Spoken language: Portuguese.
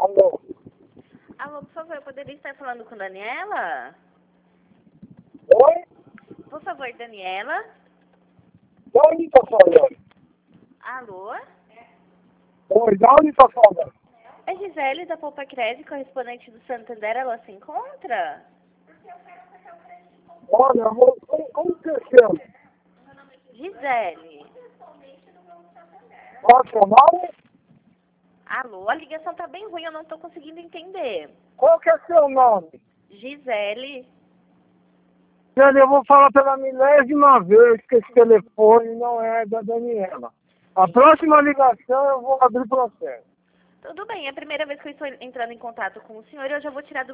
Alô? Alô, por favor, eu poderia estar falando com Daniela? Oi? Por favor, Daniela? De onde tá falando? Alô? Oi, de onde tá falando? É Gisele da Poupa Crédito, correspondente do Santander, ela se encontra? Olha, como que você chama? Gisele. Qual é o seu nome? Alô, a ligação tá bem ruim, eu não tô conseguindo entender. Qual que é seu nome? Gisele. Eu vou falar pela milésima vez que esse telefone não é da Daniela. A próxima ligação eu vou abrir processo. Tudo bem, é a primeira vez que eu estou entrando em contato com o senhor e eu já vou tirar do